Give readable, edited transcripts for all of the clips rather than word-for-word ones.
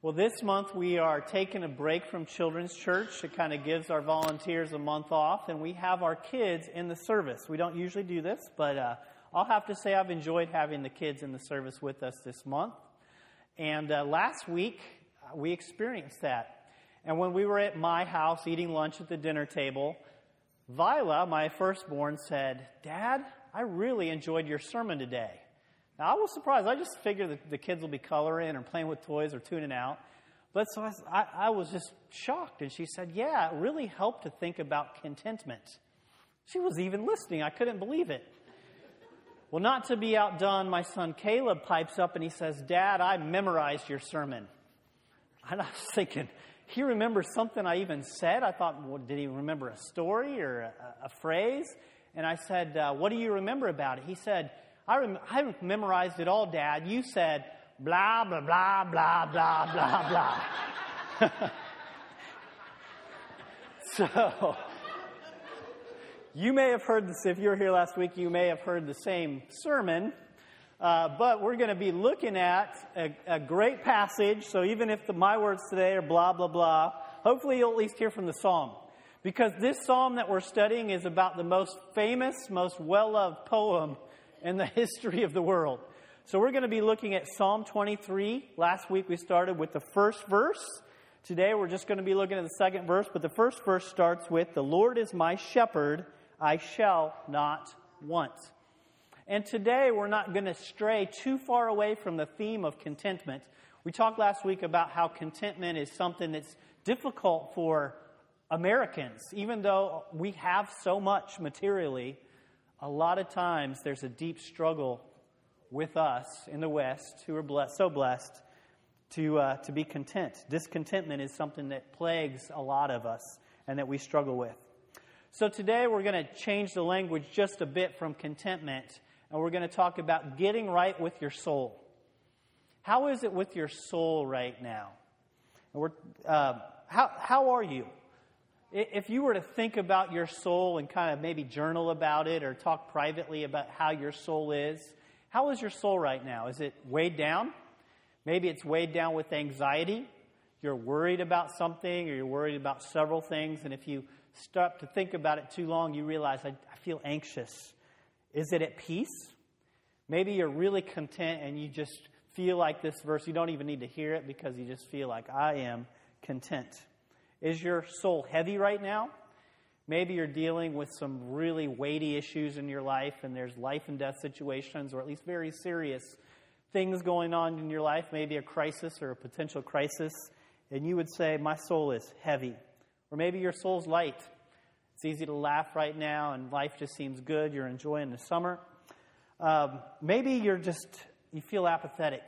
Well, this month we are taking a break from Children's Church. It kind of gives our volunteers a month off, and we have our kids in the service. We don't usually do this, but I'll have to say I've enjoyed having the kids in the service with us this month. And last week, we experienced that. And when we were at my house eating lunch at the dinner table, Vila, my firstborn, said, "Dad, I really enjoyed your sermon today." Now, I was surprised. I just figured that the kids will be coloring or playing with toys or tuning out. But so I was just shocked. And she said, "Yeah, it really helped to think about contentment." She was even listening. I couldn't believe it. Well, not to be outdone, my son Caleb pipes up and he says, "Dad, I memorized your sermon." And I was thinking, he remembers something I even said. I thought, well, did he remember a story or a phrase? And I said, "What do you remember about it?" He said, I memorized it all, Dad. You said, blah, blah, blah, blah, blah, blah, blah. So, you may have heard this, if you were here last week, you may have heard the same sermon. But we're going to be looking at a great passage. So even if my words today are blah, blah, blah, hopefully you'll at least hear from the psalm. Because this psalm that we're studying is about the most famous, most well-loved poem in the history of the world. So we're going to be looking at Psalm 23. Last week we started with the first verse. Today we're just going to be looking at the second verse. But the first verse starts with, "The Lord is my shepherd, I shall not want." And today we're not going to stray too far away from the theme of contentment. We talked last week about how contentment is something that's difficult for Americans. Even though we have so much materially, a lot of times there's a deep struggle with us in the West who are blessed, so blessed to be content. Discontentment is something that plagues a lot of us and that we struggle with. So today we're going to change the language just a bit from contentment, and we're going to talk about getting right with your soul. How is it with your soul right now? How are you? If you were to think about your soul and kind of maybe journal about it or talk privately about how your soul is, how is your soul right now? Is it weighed down? Maybe it's weighed down with anxiety. You're worried about something or you're worried about several things. And if you stop to think about it too long, you realize, I feel anxious. Is it at peace? Maybe you're really content and you just feel like this verse. You don't even need to hear it because you just feel like, I am content. Is your soul heavy right now? Maybe you're dealing with some really weighty issues in your life and there's life and death situations or at least very serious things going on in your life, maybe a crisis or a potential crisis, and you would say, my soul is heavy. Or maybe your soul's light. It's easy to laugh right now and life just seems good. You're enjoying the summer. Maybe you feel apathetic.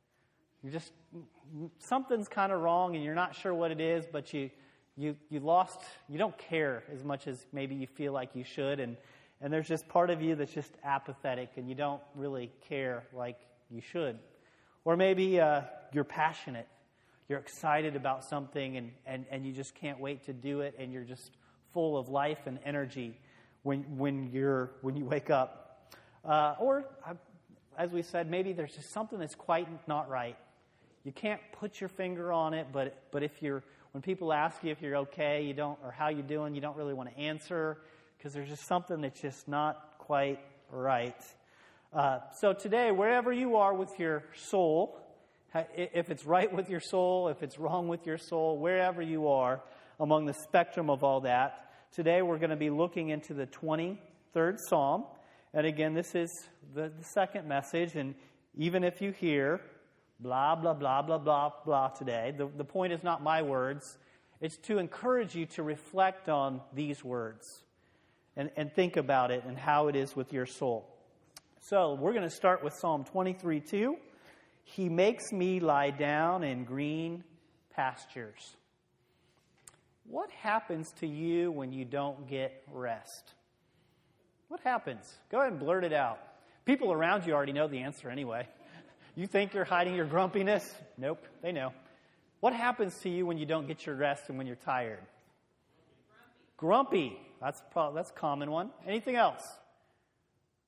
Something's kind of wrong and you're not sure what it is, but you don't care as much as maybe you feel like you should, and there's just part of you that's just apathetic and you don't really care like you should. Or maybe you're passionate, you're excited about something and you just can't wait to do it, and you're just full of life and energy when you wake up. Or as we said, maybe there's just something that's quite not right. You can't put your finger on it, but when people ask you if you're okay, or how you doing, you don't really want to answer because there's just something that's just not quite right. So today, wherever you are with your soul, if it's right with your soul, if it's wrong with your soul, wherever you are among the spectrum of all that, today we're going to be looking into the 23rd Psalm. And again, this is the second message, and even if you hear blah, blah, blah, blah, blah, blah today, the point is not my words. It's to encourage you to reflect on these words and think about it and how it is with your soul. So we're going to start with Psalm 23:2. He makes me lie down in green pastures. What happens to you when you don't get rest? What happens? Go ahead and blurt it out. People around you already know the answer anyway. You think you're hiding your grumpiness? Nope, they know. What happens to you when you don't get your rest and when you're tired? Grumpy. That's a common one. Anything else?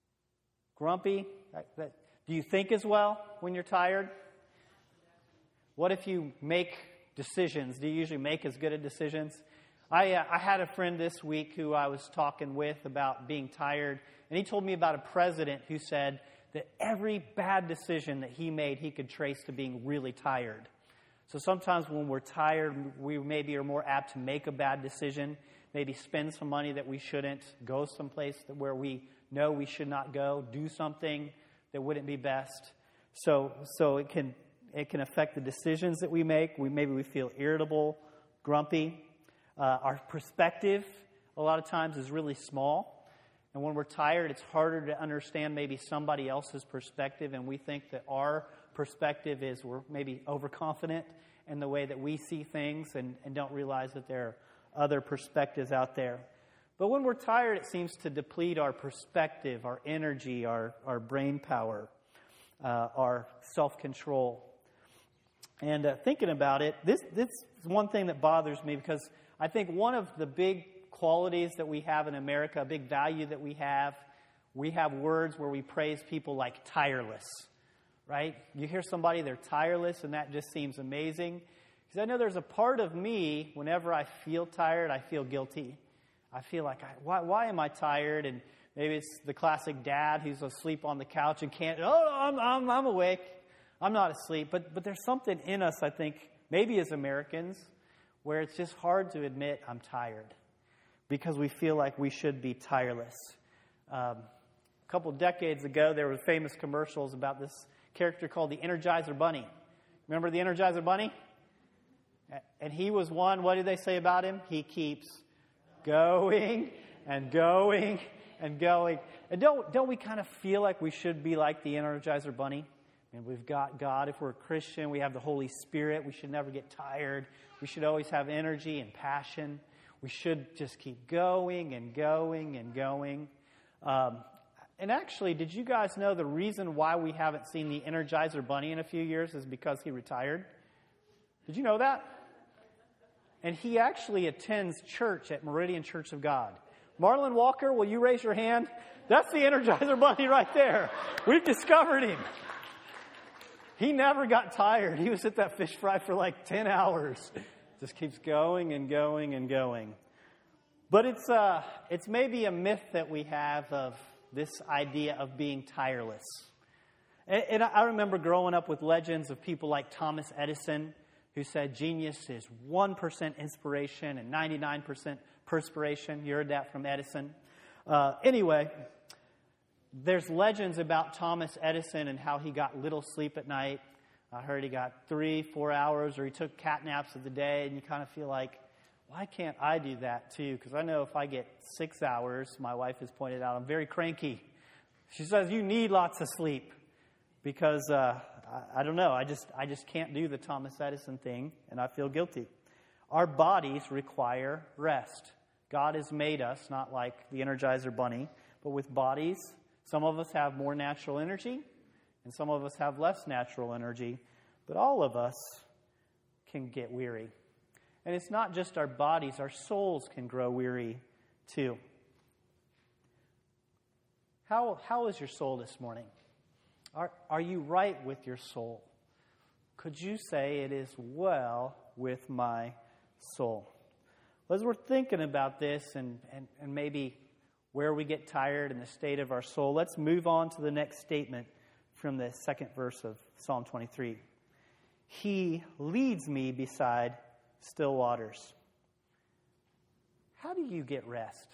Grumpy. Do you think as well when you're tired? What if you make decisions? Do you usually make as good of decisions? I had a friend this week who I was talking with about being tired, and he told me about a president who said that every bad decision that he made, he could trace to being really tired. So sometimes when we're tired, we maybe are more apt to make a bad decision, maybe spend some money that we shouldn't, go someplace where we know we should not go, do something that wouldn't be best. So it can affect the decisions that we make. Maybe we feel irritable, grumpy. Our perspective a lot of times is really small. And when we're tired, it's harder to understand maybe somebody else's perspective, and we think that our perspective is we're maybe overconfident in the way that we see things and don't realize that there are other perspectives out there. But when we're tired, it seems to deplete our perspective, our energy, our brain power, our self-control. And thinking about it, this is one thing that bothers me, because I think one of the big qualities that we have in America, a big value that we have words where we praise people like tireless, right? You hear somebody, they're tireless, and that just seems amazing. Because I know there's a part of me, whenever I feel tired, I feel guilty. I feel like, why am I tired? And maybe it's the classic dad who's asleep on the couch and can't, I'm awake. I'm not asleep. But there's something in us, I think, maybe as Americans, where it's just hard to admit I'm tired because we feel like we should be tireless. A couple of decades ago, there were famous commercials about this character called the Energizer Bunny. Remember the Energizer Bunny? And he was one, what did they say about him? He keeps going and going and going. And don't we kind of feel like we should be like the Energizer Bunny? And we've got God. If we're a Christian, we have the Holy Spirit. We should never get tired. We should always have energy and passion. We should just keep going and going and going. And actually, did you guys know the reason why we haven't seen the Energizer Bunny in a few years is because he retired? Did you know that? And he actually attends church at Meridian Church of God. Marlon Walker, will you raise your hand? That's the Energizer Bunny right there. We've discovered him. He never got tired. He was at that fish fry for like 10 hours. Just keeps going and going and going. But it's maybe a myth that we have of this idea of being tireless. And I remember growing up with legends of people like Thomas Edison, who said genius is 1% inspiration and 99% perspiration. You heard that from Edison. Anyway, there's legends about Thomas Edison and how he got little sleep at night. I heard he got 3-4 hours, or he took cat naps of the day, and you kind of feel like, why can't I do that too? Because I know if I get 6 hours, my wife has pointed out, I'm very cranky. She says, you need lots of sleep. Because, I don't know, I just can't do the Thomas Edison thing, and I feel guilty. Our bodies require rest. God has made us, not like the Energizer Bunny, but with bodies. Some of us have more natural energy, and some of us have less natural energy. But all of us can get weary. And it's not just our bodies, our souls can grow weary too. How is your soul this morning? Are you right with your soul? Could you say it is well with my soul? As we're thinking about this and maybe where we get tired and the state of our soul, let's move on to the next statement from the second verse of Psalm 23. He leads me beside still waters. How do you get rest?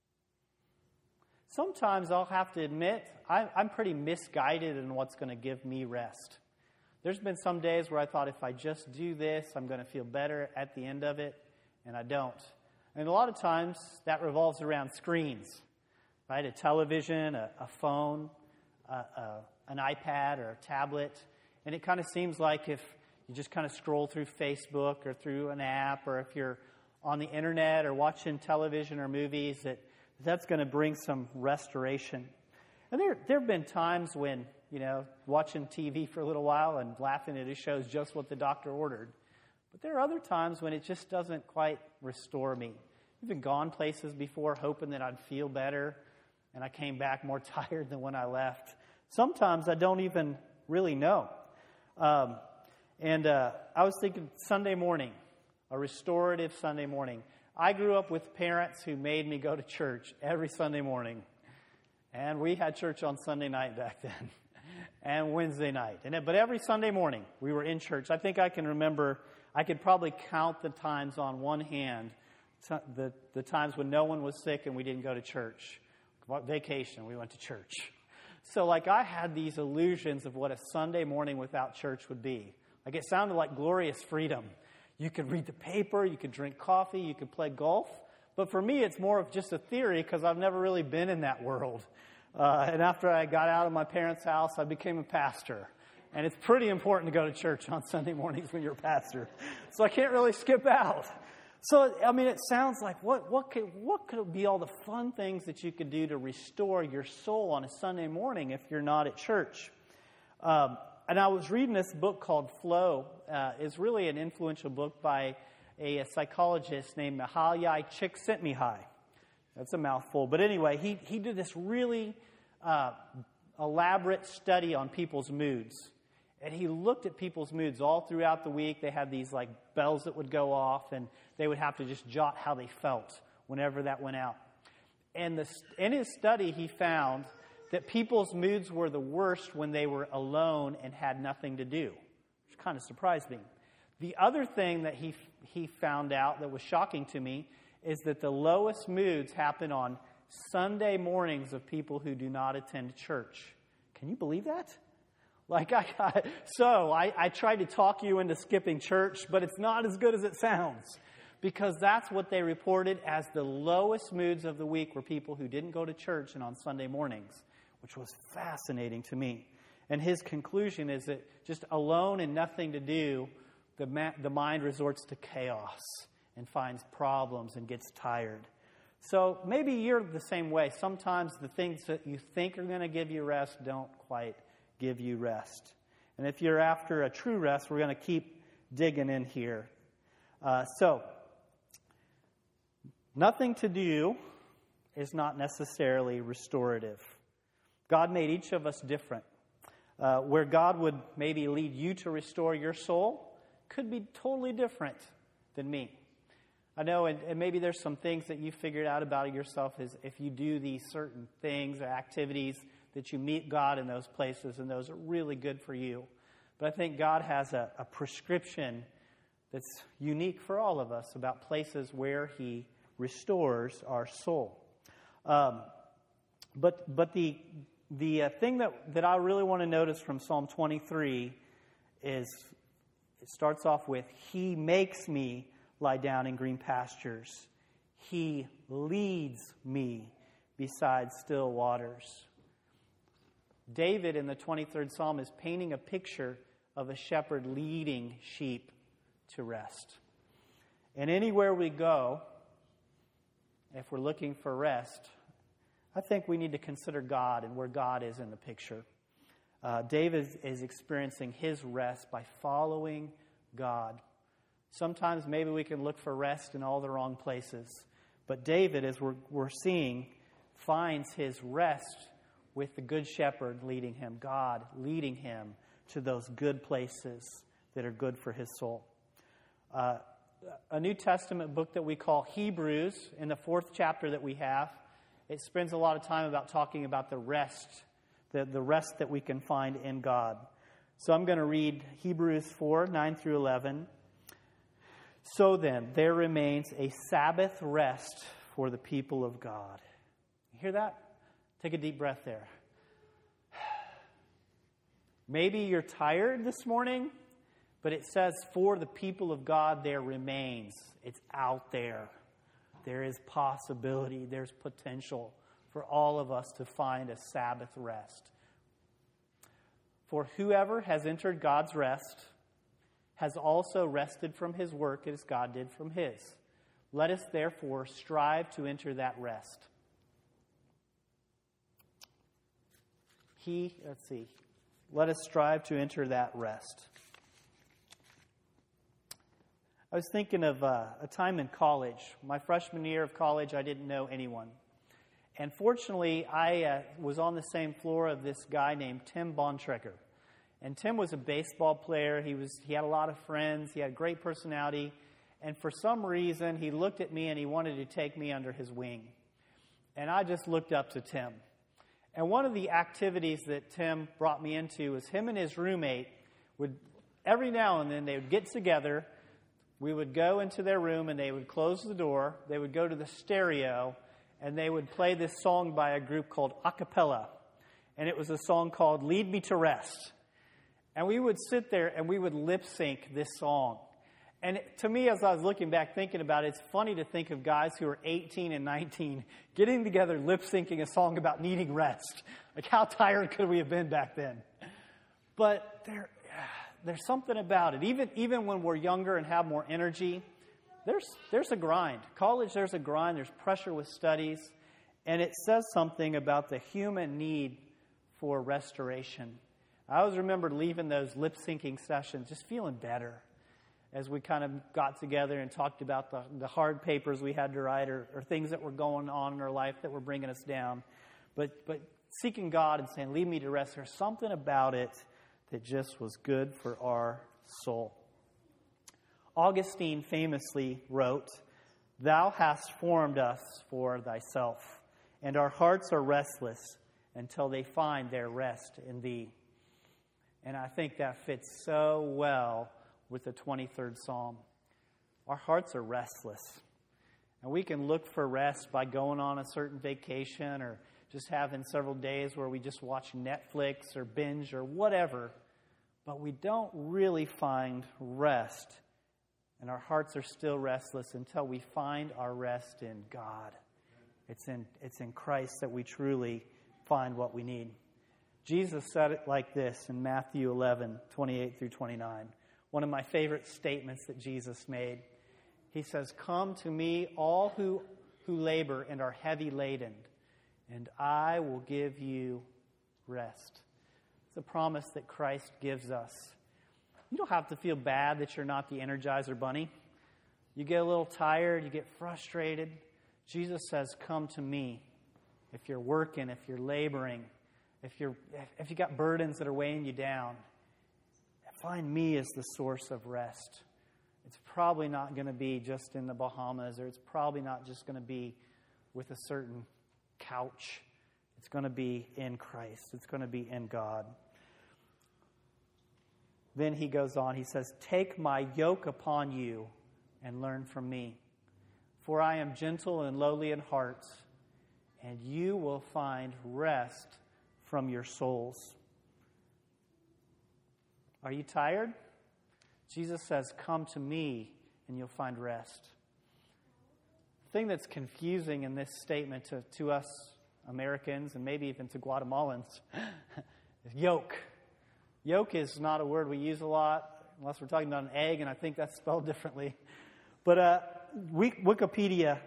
Sometimes I'll have to admit, I'm pretty misguided in what's going to give me rest. There's been some days where I thought if I just do this, I'm going to feel better at the end of it, and I don't. And a lot of times that revolves around screens, right? A television, a phone, an iPad or a tablet. And it kind of seems like if you just kind of scroll through Facebook or through an app, or if you're on the internet or watching television or movies, that's going to bring some restoration. And there have been times when, watching TV for a little while and laughing at it shows just what the doctor ordered. But there are other times when it just doesn't quite restore me. I've been gone places before hoping that I'd feel better, and I came back more tired than when I left. Sometimes I don't even really know. And I was thinking Sunday morning, a restorative Sunday morning. I grew up with parents who made me go to church every Sunday morning. And we had church on Sunday night back then and Wednesday night. But every Sunday morning we were in church. I think I can remember, I could probably count the times on one hand, the times when no one was sick and we didn't go to church. Vacation, we went to church. So I had these illusions of what a Sunday morning without church would be. It sounded like glorious freedom. You could read the paper, you could drink coffee, you could play golf. But for me, it's more of just a theory because I've never really been in that world. And after I got out of my parents' house, I became a pastor. And it's pretty important to go to church on Sunday mornings when you're a pastor. So I can't really skip out. So, it sounds like what could be all the fun things that you could do to restore your soul on a Sunday morning if you're not at church? And I was reading this book called Flow. It's really an influential book by a psychologist named Mihaly Csikszentmihalyi. That's a mouthful. But anyway, he did this really elaborate study on people's moods. And he looked at people's moods all throughout the week. They had these bells that would go off, and they would have to just jot how they felt whenever that went out. And in his study, he found that people's moods were the worst when they were alone and had nothing to do, which kind of surprised me. The other thing that he found out that was shocking to me is that the lowest moods happen on Sunday mornings of people who do not attend church. Can you believe that? I tried to talk you into skipping church, but it's not as good as it sounds. Because that's what they reported as the lowest moods of the week were people who didn't go to church and on Sunday mornings, which was fascinating to me. And his conclusion is that just alone and nothing to do, the mind resorts to chaos and finds problems and gets tired. So maybe you're the same way. Sometimes the things that you think are going to give you rest don't quite give you rest. And if you're after a true rest, we're going to keep digging in here. Nothing to do is not necessarily restorative. God made each of us different. Where God would maybe lead you to restore your soul could be totally different than me. I know, and maybe there's some things that you figured out about yourself is if you do these certain things or activities that you meet God in those places, and those are really good for you. But I think God has a prescription that's unique for all of us about places where He restores our soul. But the thing that I really want to notice from Psalm 23 is it starts off with, He makes me lie down in green pastures. He leads me beside still waters. David in the 23rd Psalm is painting a picture of a shepherd leading sheep to rest. And anywhere we go, if we're looking for rest, I think we need to consider God and where God is in the picture. David is experiencing his rest by following God. Sometimes maybe we can look for rest in all the wrong places. But David, as we're seeing, finds his rest with the good shepherd leading him, God leading him to those good places that are good for his soul. A New Testament book that we call Hebrews, in the 4th chapter that we have, it spends a lot of time about talking about the rest that we can find in God. So I'm going to read Hebrews 4, 9 through 11. So then, there remains a Sabbath rest for the people of God. You hear that? Take a deep breath there. Maybe you're tired this morning, but it says, for the people of God, there remains. It's out there. There is possibility. There's potential for all of us to find a Sabbath rest. For whoever has entered God's rest has also rested from his work as God did from his. Let us therefore strive to enter that rest. Let us strive to enter that rest. I was thinking of a time in college. My freshman year of college, I didn't know anyone. And fortunately, I was on the same floor of this guy named Tim Bontrager. And Tim was a baseball player. He had a lot of friends. He had a great personality. And for some reason, he looked at me and he wanted to take me under his wing. And I just looked up to Tim. And one of the activities that Tim brought me into was him and his roommate would, every now and then, they would get together. We would go into their room and they would close the door. They would go to the stereo and they would play this song by a group called Acapella. And it was a song called Lead Me to Rest. And we would sit there and we would lip sync this song. And to me, as I was looking back, thinking about it, it's funny to think of guys who are 18 and 19 getting together, lip syncing a song about needing rest. Like, how tired could we have been back then? But there's something about it. Even when we're younger and have more energy, there's a grind. College, there's a grind. There's pressure with studies. And it says something about the human need for restoration. I always remember leaving those lip syncing sessions just feeling better as we kind of got together and talked about the hard papers we had to write or things that were going on in our life that were bringing us down. But seeking God and saying, lead me to rest, there's something about it that just was good for our soul. Augustine famously wrote, "Thou hast formed us for thyself, and our hearts are restless until they find their rest in thee." And I think that fits so well with the 23rd Psalm. Our hearts are restless. And we can look for rest by going on a certain vacation or just having several days where we just watch Netflix or binge or whatever. But we don't really find rest. And our hearts are still restless until we find our rest in God. It's in Christ that we truly find what we need. Jesus said it like this in Matthew 11, 28 through 29. One of my favorite statements that Jesus made. He says, "Come to me, all who labor and are heavy laden, and I will give you rest." It's a promise that Christ gives us. You don't have to feel bad that you're not the Energizer Bunny. You get a little tired, you get frustrated. Jesus says, "Come to me." If you're working, if you're laboring, if you got burdens that are weighing you down, find me as the source of rest. It's probably not going to be just in the Bahamas, or it's probably not just going to be with a certain couch. It's going to be in Christ. It's going to be in God. Then he goes on, he says, "Take my yoke upon you and learn from me. For I am gentle and lowly in heart, and you will find rest from your souls." Are you tired? Jesus says, "Come to me and you'll find rest." The thing that's confusing in this statement to us Americans and maybe even to Guatemalans is yoke. Yoke is not a word we use a lot unless we're talking about an egg, and I think that's spelled differently. But Wikipedia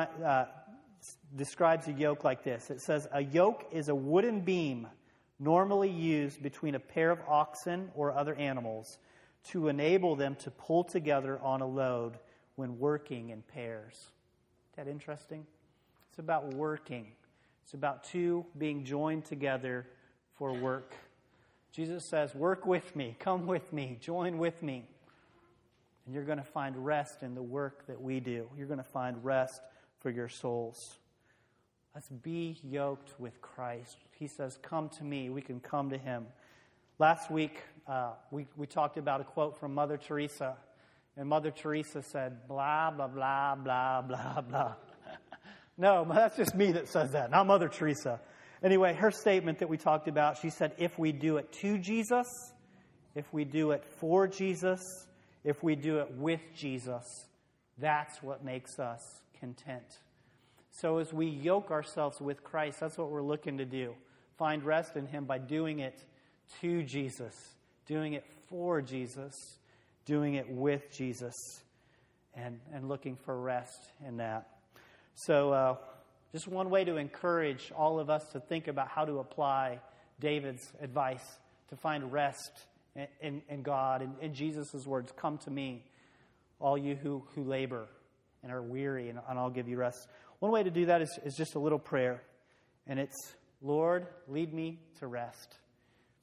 describes a yoke like this. It says, "A yoke is a wooden beam normally used between a pair of oxen or other animals to enable them to pull together on a load when working in pairs." Isn't that interesting? It's about working. It's about two being joined together for work. Jesus says, "Work with me, come with me, join with me." And you're going to find rest in the work that we do. You're going to find rest for your souls. Let's be yoked with Christ. He says, "Come to me." We can come to him. Last week, we talked about a quote from Mother Teresa. And Mother Teresa said, blah, blah, blah, blah, blah, blah. No, that's just me that says that, not Mother Teresa. Anyway, her statement that we talked about, she said, if we do it to Jesus, if we do it for Jesus, if we do it with Jesus, that's what makes us content. So as we yoke ourselves with Christ, that's what we're looking to do. Find rest in him by doing it to Jesus, doing it for Jesus, doing it with Jesus, and looking for rest in that. So just one way to encourage all of us to think about how to apply David's advice to find rest in God and in Jesus' words, "Come to me, all you who labor and are weary, and I'll give you rest." One way to do that is just a little prayer. And it's, "Lord, lead me to rest.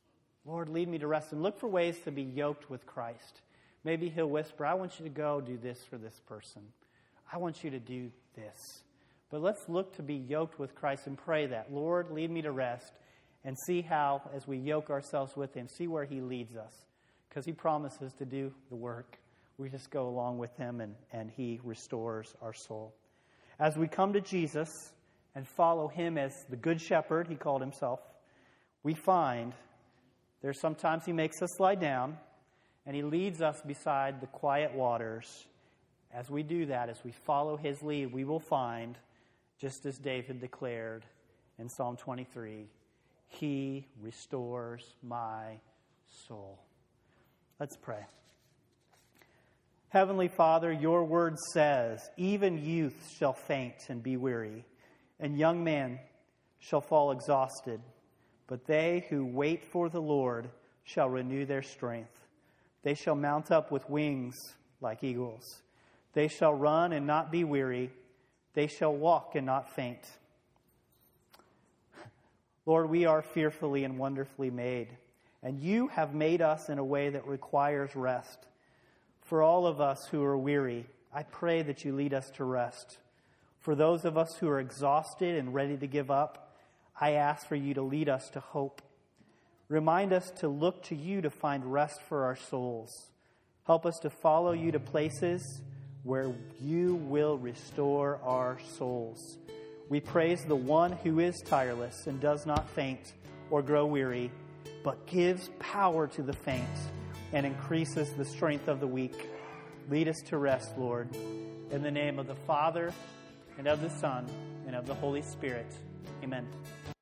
Lord, lead me to rest. And look for ways to be yoked with Christ. Maybe he'll whisper, I want you to go do this for this person. I want you to do this. But let's look to be yoked with Christ and pray that. Lord, lead me to rest. And see how, as we yoke ourselves with him, see where he leads us. Because he promises to do the work. We just go along with him and he restores our soul. As we come to Jesus and follow him as the good shepherd, he called himself, we find there's sometimes he makes us lie down and he leads us beside the quiet waters. As we do that, as we follow his lead, we will find, just as David declared in Psalm 23, he restores my soul. Let's pray. Heavenly Father, your word says, even youth shall faint and be weary, and young men shall fall exhausted. But they who wait for the Lord shall renew their strength. They shall mount up with wings like eagles. They shall run and not be weary. They shall walk and not faint. Lord, we are fearfully and wonderfully made, and you have made us in a way that requires rest. For all of us who are weary, I pray that you lead us to rest. For those of us who are exhausted and ready to give up, I ask for you to lead us to hope. Remind us to look to you to find rest for our souls. Help us to follow you to places where you will restore our souls. We praise the one who is tireless and does not faint or grow weary, but gives power to the faint and increases the strength of the weak. Lead us to rest, Lord. In the name of the Father, and of the Son, and of the Holy Spirit. Amen.